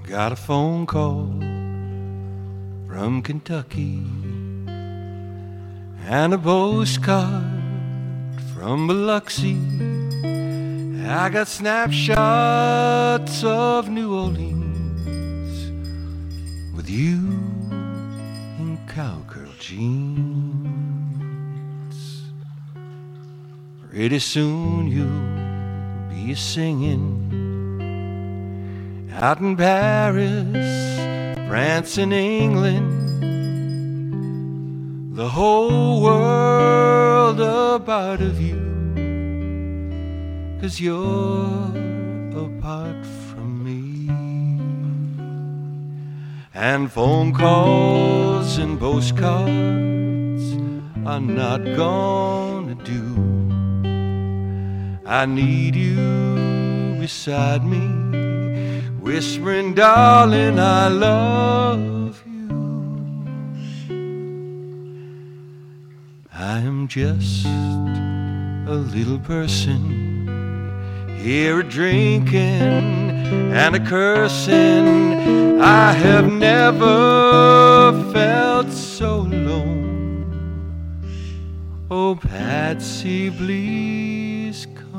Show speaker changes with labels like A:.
A: got a phone call from Kentucky and a postcard from Biloxi. I got snapshots of New Orleans with you in cowgirl jeans. Pretty soon you'll be singing out in Paris, France and England, the whole world about of you, 'cause you're apart from me. And phone calls and postcards are not gonna do. I need you beside me, whispering, darling, I love you. I am just a little person here drinking and a cursing. I have never felt so alone. Oh, Patsy, please come